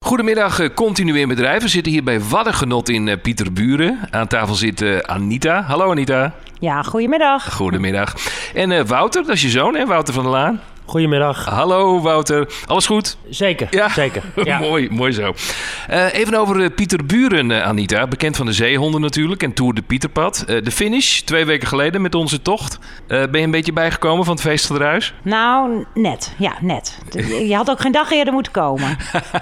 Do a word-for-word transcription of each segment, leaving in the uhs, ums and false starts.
Goedemiddag, continu in bedrijf. We zitten hier bij Waddengenot in Pieterburen. Aan tafel zit uh, Anita. Hallo Anita. Ja, goedemiddag. Goedemiddag. En uh, Wouter, dat is je zoon, hè? Wouter van der Laan. Goedemiddag. Hallo Wouter. Alles goed? Zeker, ja? zeker. Ja. mooi, mooi zo. Uh, even over uh, Pieterburen, uh, Anita. Bekend van de zeehonden natuurlijk en Tour de Pieterpad. Uh, de finish, twee weken geleden met onze tocht. Uh, ben je een beetje bijgekomen van het feestgedruis? Nou, net. Ja, net. Je had ook geen dag eerder moeten komen.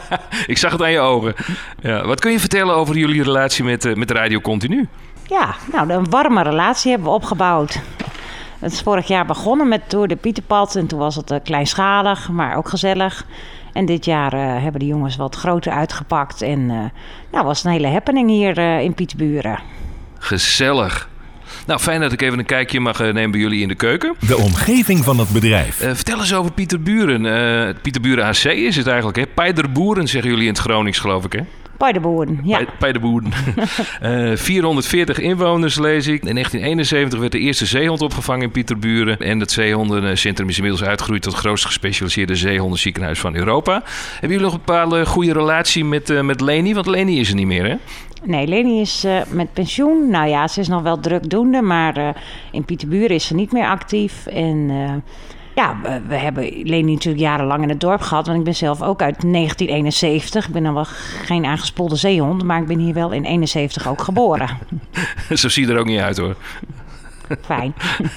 Ik zag het aan je ogen. Ja, wat kun je vertellen over jullie relatie met, uh, met Radio Continu? Ja, nou, een warme relatie hebben we opgebouwd. Het is vorig jaar begonnen met Tour de Pieterpad. En toen was het uh, kleinschalig, maar ook gezellig. En dit jaar uh, hebben de jongens wat groter uitgepakt. En uh, nou was het een hele happening hier uh, in Pieterburen. Gezellig. Nou, fijn dat ik even een kijkje mag nemen bij jullie in de keuken. De omgeving van het bedrijf. Uh, vertel eens over Pieterburen. Uh, Pieterburen H C is het eigenlijk, hè? Pijderboeren zeggen jullie in het Gronings, geloof ik, hè? Pijderboeren, ja. Pijderboeren. uh, vierhonderdveertig inwoners, lees ik. In negentien eenenzeventig werd de eerste zeehond opgevangen in Pieterburen. En het zeehondencentrum is inmiddels uitgegroeid tot het grootst gespecialiseerde zeehondenziekenhuis van Europa. Hebben jullie nog een bepaalde goede relatie met, uh, met Leni? Want Leni is er niet meer, hè? Nee, Leni is uh, met pensioen. Nou ja, ze is nog wel drukdoende, maar uh, in Pieterburen is ze niet meer actief. En uh, ja, we, we hebben Leni natuurlijk jarenlang in het dorp gehad. Want ik ben zelf ook uit negentien eenenzeventig. Ik ben dan wel geen aangespoelde zeehond, maar ik ben hier wel in eenenzeventig ook geboren. Zo zie je er ook niet uit, hoor. Fijn.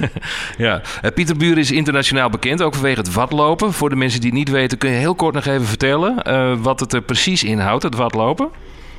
Ja, uh, Pieterburen is internationaal bekend, ook vanwege het wadlopen. Voor de mensen die het niet weten, kun je heel kort nog even vertellen uh, wat het er precies inhoudt, het wadlopen?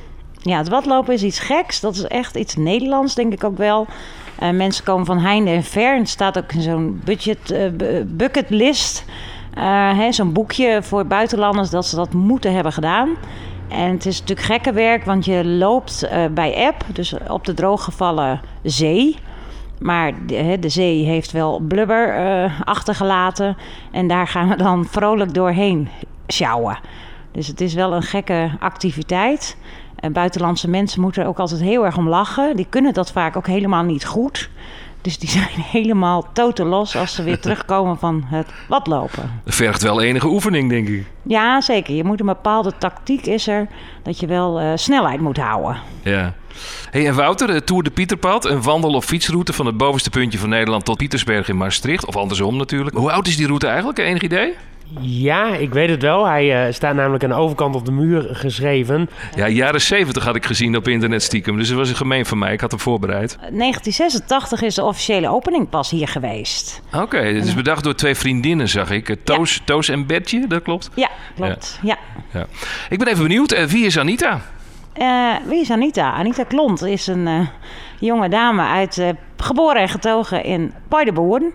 Ja, het wadlopen is iets geks. Dat is echt iets Nederlands, denk ik ook wel. Uh, mensen komen van heinde en ver. En het staat ook in zo'n budget, uh, bucketlist. Uh, hè, zo'n boekje voor buitenlanders dat ze dat moeten hebben gedaan. En het is natuurlijk gekke werk, want je loopt uh, bij eb. Dus op de drooggevallen zee. Maar de, de zee heeft wel blubber uh, achtergelaten. En daar gaan we dan vrolijk doorheen sjouwen. Dus het is wel een gekke activiteit. En buitenlandse mensen moeten er ook altijd heel erg om lachen. Die kunnen dat vaak ook helemaal niet goed. Dus die zijn helemaal totaal los als ze weer terugkomen van het wadlopen. Dat vergt wel enige oefening, denk ik. Ja, zeker. Je moet een bepaalde tactiek is er dat je wel uh, snelheid moet houden. Ja. Hey, en Wouter, Tour de Pieterpad, een wandel- of fietsroute van het bovenste puntje van Nederland tot Pietersberg in Maastricht. Of andersom natuurlijk. Hoe oud is die route eigenlijk? Enig idee? Ja, ik weet het wel. Hij uh, staat namelijk aan de overkant op de muur geschreven. Ja, jaren zeventig had ik gezien op internet stiekem. Dus dat was een gemeen van mij. Ik had hem voorbereid. negentien zesentachtig is de officiële opening pas hier geweest. Oké, okay, dit is bedacht door twee vriendinnen, zag ik. Toos, ja. Toos en Bertje, dat klopt? Ja, klopt. Ja. Ja. Ja. Ik ben even benieuwd. Uh, wie is Anita? Uh, wie is Anita? Anita Klont is een uh, jonge dame uit uh, geboren en getogen in Pijderboeren.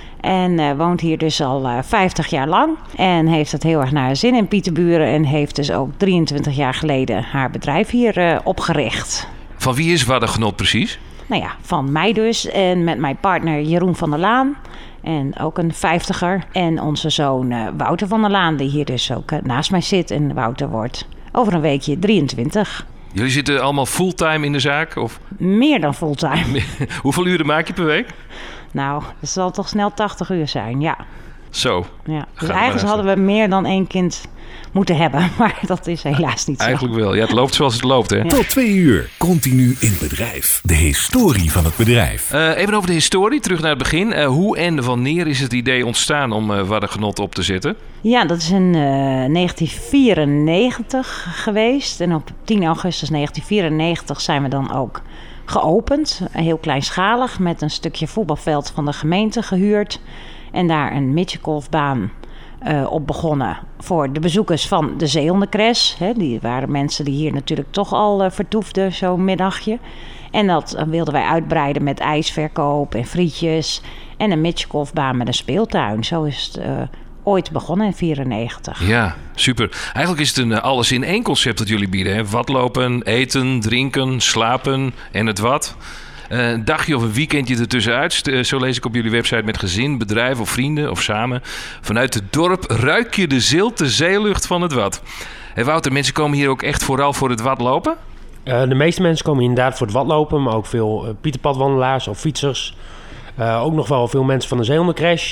En uh, woont hier dus al uh, vijftig jaar lang. En heeft het heel erg naar haar zin in Pieterburen. En heeft dus ook drieëntwintig jaar geleden haar bedrijf hier uh, opgericht. Van wie is Waddengenot precies? Nou ja, van mij dus. En met mijn partner Jeroen van der Laan. En ook een vijftiger. En onze zoon uh, Wouter van der Laan. Die hier dus ook uh, naast mij zit. En Wouter wordt over een weekje drieëntwintig. Jullie zitten allemaal fulltime in de zaak? Of? Meer dan fulltime. Hoeveel uren maak je per week? Nou, dat zal toch snel tachtig uur zijn, ja. Zo. Ja. Dus eigenlijk hadden we meer dan één kind moeten hebben. Maar dat is helaas niet zo. Eigenlijk wel. Ja, het loopt zoals het loopt, hè? Ja. Tot twee uur. Continu in bedrijf. De historie van het bedrijf. Uh, even over de historie. Terug naar het begin. Uh, hoe en wanneer is het idee ontstaan om uh, Waddengenot op te zetten? Ja, dat is in uh, negentien vierennegentig geweest. En op tien augustus negentien vierennegentig zijn we dan ook geopend. Heel kleinschalig met een stukje voetbalveld van de gemeente gehuurd. En daar een midgetgolfbaan uh, op begonnen voor de bezoekers van de zeehondencrash. Hè, die waren mensen die hier natuurlijk toch al uh, vertoefden, zo'n middagje. En dat uh, wilden wij uitbreiden met ijsverkoop en frietjes. En een midgetgolfbaan met een speeltuin. Zo is het uh, ooit begonnen in vierennegentig. Ja, super. Eigenlijk is het een uh, alles-in-één concept dat jullie bieden. Hè? Wadlopen, eten, drinken, slapen en het wat. Uh, een dagje of een weekendje ertussenuit. Uh, zo lees ik op jullie website met gezin, bedrijf of vrienden of samen. Vanuit het dorp ruik je de zilte zeelucht van het Wad. Hey Wouter, mensen komen hier ook echt vooral voor het wadlopen? Uh, de meeste mensen komen inderdaad voor het wadlopen. Maar ook veel uh, Pieterpadwandelaars of fietsers. Uh, ook nog wel veel mensen van de zeehondencrash.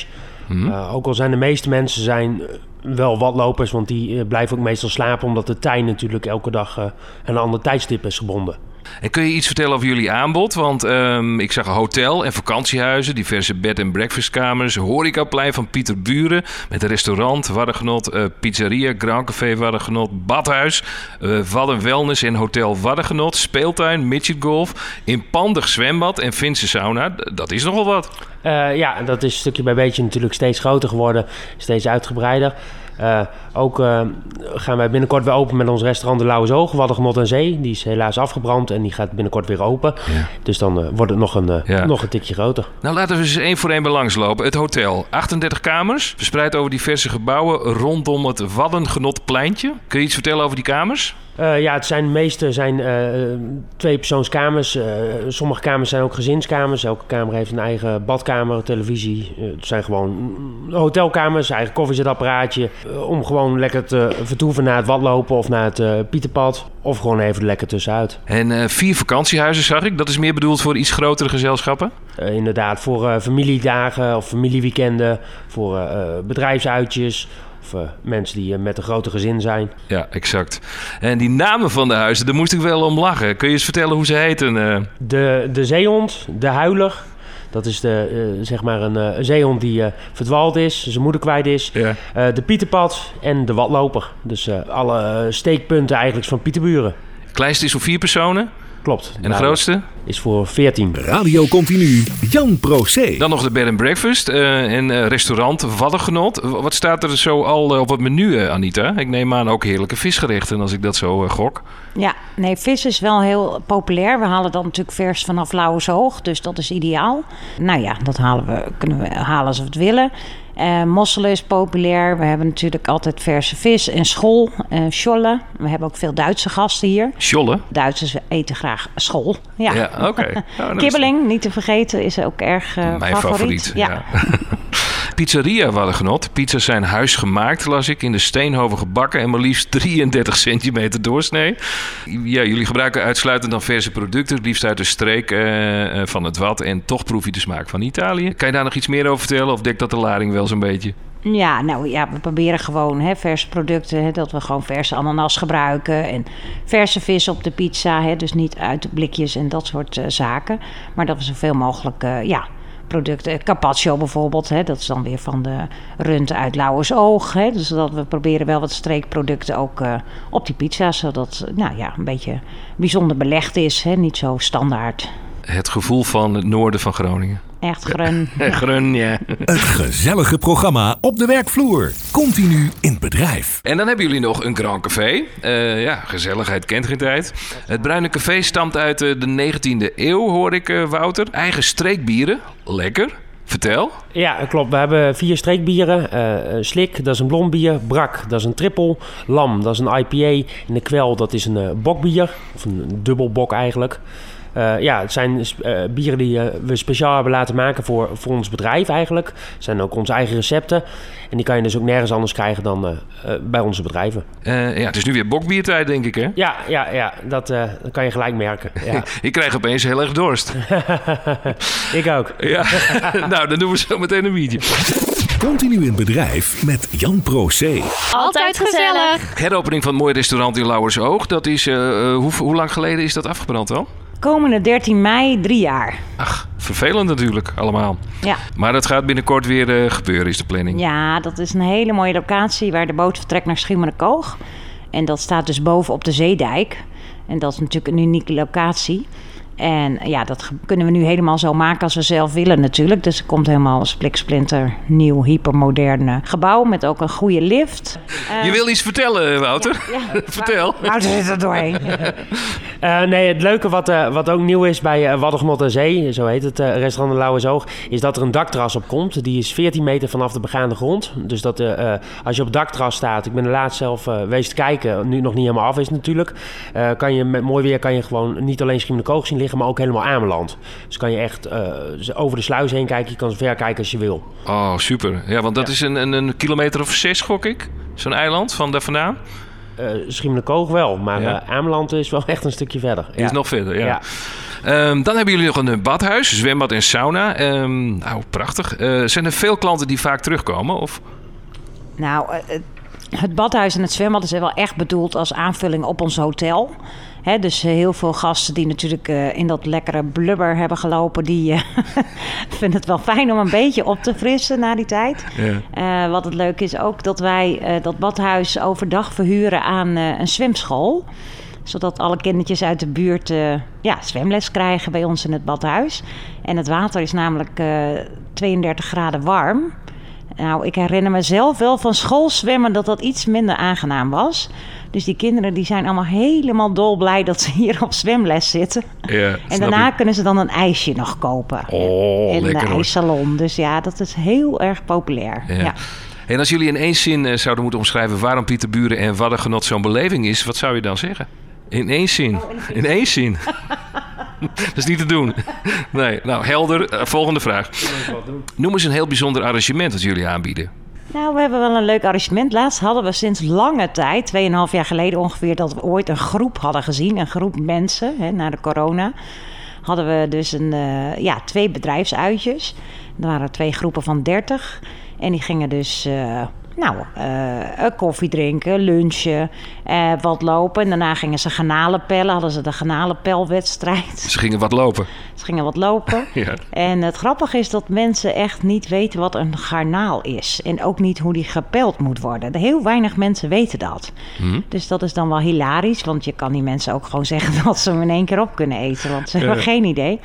Hmm. Uh, ook al zijn de meeste mensen zijn wel watlopers, want die uh, blijven ook meestal slapen, omdat de tij natuurlijk elke dag uh, aan een ander tijdstip is gebonden. En kun je iets vertellen over jullie aanbod? Want um, ik zag een hotel en vakantiehuizen, diverse bed- en breakfastkamers, horecaplein van Pieter Buren met een restaurant, Waddengenot, uh, pizzeria, Grand Café Waddengenot, badhuis, uh, Wadden Wellness en Hotel Waddengenot, speeltuin, midgetgolf, inpandig zwembad en Finse sauna. Dat is nogal wat. Uh, ja, dat is stukje bij beetje natuurlijk steeds groter geworden, steeds uitgebreider. Uh, ook uh, gaan wij binnenkort weer open met ons restaurant De Lauwersoog, Waddengenot en Zee. Die is helaas afgebrand en die gaat binnenkort weer open. Ja. Dus dan uh, wordt het nog een, uh, ja. nog een tikje groter. Nou, laten we eens één voor één bij langslopen. Het hotel, achtendertig kamers, verspreid over diverse gebouwen rondom het Waddengenotpleintje. Kun je iets vertellen over die kamers? Uh, ja, het zijn de meeste zijn uh, tweepersoonskamers. Uh, sommige kamers zijn ook gezinskamers. Elke kamer heeft een eigen badkamer, televisie. Uh, het zijn gewoon hotelkamers, eigen koffiezetapparaatje. Uh, om gewoon lekker te vertoeven naar het wadlopen of naar het uh, Pieterpad. Of gewoon even lekker tussenuit. En uh, vier vakantiehuizen zag ik. Dat is meer bedoeld voor iets grotere gezelschappen? Uh, inderdaad, voor uh, familiedagen of familieweekenden. Voor uh, bedrijfsuitjes. Of uh, mensen die uh, met een grote gezin zijn. Ja, exact. En die namen van de huizen, daar moest ik wel om lachen. Kun je eens vertellen hoe ze heten? Uh... De, de zeehond, de huiler. Dat is de, uh, zeg maar een uh, zeehond die uh, verdwaald is, zijn moeder kwijt is. Ja. Uh, de Pieterpad en de watloper. Dus uh, alle uh, steekpunten eigenlijk van Pieterburen. Kleinste is voor vier personen? Klopt. En de nou, grootste? Is voor veertien. Radio Continu, Jan Procé. Dan nog de bed and breakfast uh, en uh, restaurant Waddengenot. Wat staat er zo al uh, op het menu, uh, Anita? Ik neem aan ook heerlijke visgerechten als ik dat zo uh, gok. Ja, nee, vis is wel heel populair. We halen dan natuurlijk vers vanaf Lauwersoog, dus dat is ideaal. Nou ja, dat halen we, kunnen we halen als we het willen. Uh, mosselen is populair. We hebben natuurlijk altijd verse vis en schol, uh, scholle. We hebben ook veel Duitse gasten hier. Scholle? Duitsers eten graag schol. Ja, ja oké. Okay. Oh, kibbeling, niet te vergeten, is ook erg uh, Mijn favoriet. favoriet, ja. ja. Pizzeria Waddengenot. Pizza's zijn huisgemaakt, las ik, in de steenhoven gebakken en maar liefst drieëndertig centimeter doorsnee. Ja, jullie gebruiken uitsluitend dan verse producten, het liefst uit de streek uh, van het Wad. En toch proef je de smaak van Italië. Kan je daar nog iets meer over vertellen of dekt dat de lading wel zo'n beetje? Ja, nou ja, we proberen gewoon hè, verse producten, hè, dat we gewoon verse ananas gebruiken en verse vis op de pizza, hè, dus niet uit de blikjes en dat soort uh, zaken. Maar dat we zoveel mogelijk, uh, ja, producten, carpaccio bijvoorbeeld, hè, dat is dan weer van de rund uit Lauwersoog. Hè, dus dat we proberen wel wat streekproducten ook uh, op die pizza, zodat nou ja, een beetje bijzonder belegd is, hè, niet zo standaard. Het gevoel van het noorden van Groningen. Echt grun. grun, ja. Het gezellige programma op de werkvloer. Continu in bedrijf. En dan hebben jullie nog een Grand Café. Uh, ja, gezelligheid kent geen tijd. Het Bruine Café stamt uit uh, de negentiende eeuw, hoor ik, uh, Wouter. Eigen streekbieren. Lekker. Vertel. Ja, klopt. We hebben vier streekbieren. Uh, Slik, dat is een blond bier. Brak, dat is een triple. Lam, dat is een I P A. En de Kwel, dat is een uh, bokbier. Of een dubbel bok eigenlijk. Uh, ja, het zijn uh, bieren die uh, we speciaal hebben laten maken voor, voor ons bedrijf eigenlijk. Het zijn ook onze eigen recepten. En die kan je dus ook nergens anders krijgen dan uh, uh, bij onze bedrijven. Uh, ja, het is nu weer bokbiertijd, denk ik, hè? Ja, ja, ja dat, uh, dat kan je gelijk merken. Ja. Ik krijg opeens heel erg dorst. Ik ook. Ja. Nou, dan doen we zo meteen een biertje. Continu in bedrijf met Jan Procé. Altijd gezellig. Heropening van het mooie restaurant in Lauwersoog. Dat is, uh, hoe, hoe lang geleden is dat afgebrand al? Komende dertien mei, drie jaar. Ach, vervelend natuurlijk, allemaal. Ja. Maar dat gaat binnenkort weer uh, gebeuren, is de planning. Ja, dat is een hele mooie locatie waar de boot vertrekt naar Schiermonnikoog. En dat staat dus boven op de Zeedijk. En dat is natuurlijk een unieke locatie. En ja, dat kunnen we nu helemaal zo maken als we zelf willen natuurlijk. Dus er komt helemaal een spliksplinter nieuw, hypermodern gebouw met ook een goede lift. Uh, je wil iets vertellen, Wouter? Ja, ja. Vertel. Wouter zit er doorheen. uh, nee, het leuke wat, uh, wat ook nieuw is bij uh, Waddengenot en Zee, zo heet het uh, restaurant in Lauwersoog, is dat er een dakterras op komt. Die is veertien meter vanaf de begaande grond. Dus dat uh, uh, als je op het dakterras staat, ik ben er laatst zelf uh, wezen kijken, nu nog niet helemaal af is natuurlijk, uh, kan je met mooi weer kan je gewoon niet alleen Schiermonnikoog zien liggen, maar ook helemaal Ameland. Dus kan je echt uh, over de sluis heen kijken. Je kan zo ver kijken als je wil. Oh, super. Ja, want dat ja. is een, een, een kilometer of zes, gok ik. Zo'n eiland van daar vandaan. Uh, Schiermonnikoog wel, maar Ja. uh, Ameland is wel echt een stukje verder. Die is nog verder, ja. Ja. Um, dan hebben jullie nog een badhuis, zwembad en sauna. Um, nou, prachtig. Uh, zijn er veel klanten die vaak terugkomen? Of? Nou, uh, het badhuis en het zwembad is wel echt bedoeld als aanvulling op ons hotel. Hè, dus uh, heel veel gasten die natuurlijk uh, in dat lekkere blubber hebben gelopen... die uh, vinden het wel fijn om een beetje op te frissen na die tijd. Ja. Uh, wat het leuke is ook dat wij uh, dat badhuis overdag verhuren aan uh, een zwemschool. Zodat alle kindertjes uit de buurt uh, ja, zwemles krijgen bij ons in het badhuis. En het water is namelijk uh, tweeëndertig graden warm. Nou, ik herinner me zelf wel van schoolzwemmen dat dat iets minder aangenaam was. Dus die kinderen die zijn allemaal helemaal dolblij dat ze hier op zwemles zitten. Ja, en daarna ik. kunnen ze dan een ijsje nog kopen. Oh, in lekker de ijssalon. Dus ja, dat is heel erg populair. Ja. Ja. En als jullie in één zin uh, zouden moeten omschrijven waarom Pieterburen en Waddengenot zo'n beleving is, wat zou je dan zeggen? In één zin. Oh, in, in één zin. Dat is niet te doen. Nee, nou helder. Uh, volgende vraag. Noem eens een heel bijzonder arrangement dat jullie aanbieden. Nou, we hebben wel een leuk arrangement. Laatst hadden we sinds lange tijd, tweeënhalf jaar geleden ongeveer, dat we ooit een groep hadden gezien. Een groep mensen, hè, na de corona. Hadden we dus een, uh, ja, twee bedrijfsuitjes. Er waren twee groepen van dertig. En die gingen dus... Uh, Nou, uh, koffie drinken, lunchen, uh, wat lopen. En daarna gingen ze garnalen pellen. Hadden ze de garnalenpelwedstrijd. Ze gingen wat lopen. Ze gingen wat lopen. Ja. En het grappige is dat mensen echt niet weten wat een garnaal is. En ook niet hoe die gepeld moet worden. Heel weinig mensen weten dat. Hmm. Dus dat is dan wel hilarisch. Want je kan die mensen ook gewoon zeggen dat ze hem in één keer op kunnen eten. Want ze ja. hebben geen idee.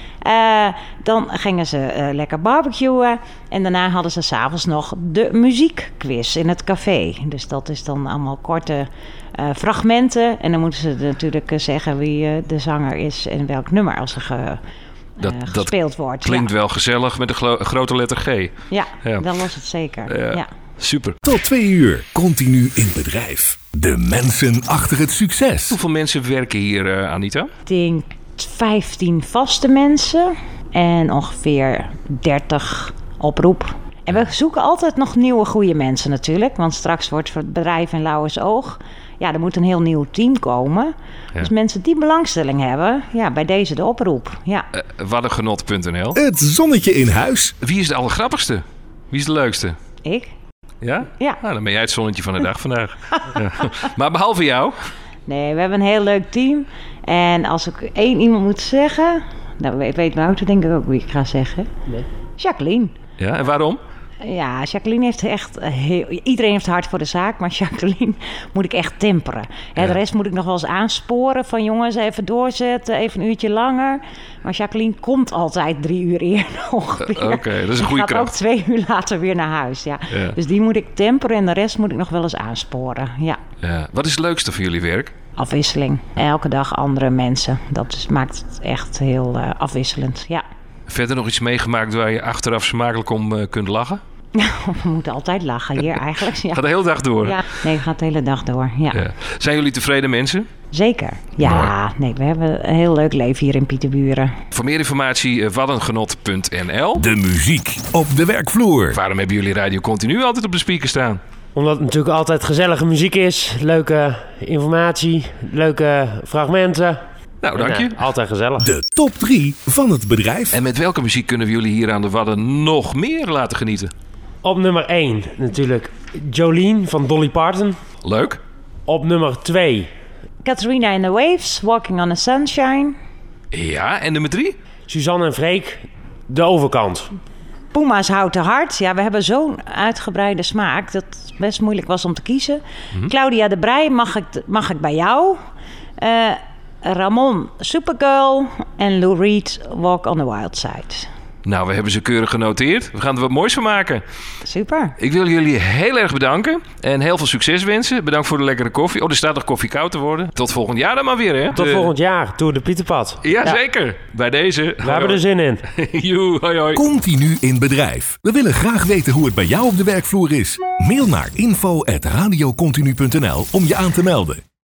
Uh, dan gingen ze uh, lekker barbecuen. En daarna hadden ze 's avonds nog de muziekquiz in het café. Dus dat is dan allemaal korte uh, fragmenten. En dan moeten ze natuurlijk uh, zeggen wie uh, de zanger is en welk nummer als er ge, uh, dat, gespeeld dat wordt. Klinkt ja. wel gezellig met een glo- grote letter G. Ja, ja, dat was het zeker. Uh, ja. Super. Tot twee uur, continu in bedrijf. De mensen achter het succes. Hoeveel mensen werken hier, uh, Anita? Ik denk vijftien vaste mensen en ongeveer dertig oproep. En we zoeken altijd nog nieuwe goede mensen natuurlijk. Want straks wordt voor het bedrijf in Lauwersoog... ja, er moet een heel nieuw team komen. Ja. Dus mensen die belangstelling hebben... ja, bij deze de oproep. Ja. Uh, Waddengenot punt n l. Het zonnetje in huis. Wie is de allergrappigste? Wie is de leukste? Ik. Ja? Ja. Nou, dan ben jij het zonnetje van de dag vandaag. Ja. Maar behalve jou... Nee, we hebben een heel leuk team. En als ik één iemand moet zeggen... Nou, weet, weet Wouter denk ik ook wie ik ga zeggen. Nee. Jacqueline. Ja, en waarom? Ja, Jacqueline heeft echt heel... Iedereen heeft hard voor de zaak, maar Jacqueline moet ik echt temperen. Ja. De rest moet ik nog wel eens aansporen van jongens, even doorzetten, even een uurtje langer. Maar Jacqueline komt altijd drie uur eerder ongeveer. Oké, okay, dat is een goede kracht. Gaat ook twee uur later weer naar huis, ja. ja. Dus die moet ik temperen en de rest moet ik nog wel eens aansporen, ja. ja. Wat is het leukste van jullie werk? Afwisseling. Elke dag andere mensen. Dat is, maakt het echt heel uh, afwisselend, ja. Verder nog iets meegemaakt waar je achteraf smakelijk om uh, kunt lachen? We moeten altijd lachen hier eigenlijk. Ja. Gaat de hele dag door? Ja, nee, gaat de hele dag door, ja. ja. Zijn jullie tevreden mensen? Zeker. Ja, nee, we hebben een heel leuk leven hier in Pieterburen. Voor meer informatie uh, waddengenot punt n l. De muziek op de werkvloer. Waarom hebben jullie Radio Continu altijd op de speaker staan? Omdat het natuurlijk altijd gezellige muziek is. Leuke informatie, leuke fragmenten. Nou, dank je. En, uh, altijd gezellig. De top drie van het bedrijf. En met welke muziek kunnen we jullie hier aan de Wadden nog meer laten genieten? Op nummer één natuurlijk Jolene van Dolly Parton. Leuk. Op nummer twee... Katrina and the Waves, Walking on the Sunshine. Ja, en nummer drie? Suzanne en Freek, De Overkant. Puma's Houten Hart. Ja, we hebben zo'n uitgebreide smaak dat het best moeilijk was om te kiezen. Mm-hmm. Claudia de Breij, Mag ik, mag ik bij jou? Uh, Ramon, Supergirl. En Lou Reed, Walk on the Wild Side. Nou, we hebben ze keurig genoteerd. We gaan er wat moois van maken. Super. Ik wil jullie heel erg bedanken. En heel veel succes wensen. Bedankt voor de lekkere koffie. Oh, er staat nog koffie koud te worden. Tot volgend jaar dan maar weer, hè? Tot de... volgend jaar. Tour de Pieterpad. Ja, ja, zeker. Bij deze. We hoi, hebben hoi. er zin in. Joe, hoi hoi. Continu in bedrijf. We willen graag weten hoe het bij jou op de werkvloer is. Mail naar info at radiocontinu punt n l om je aan te melden.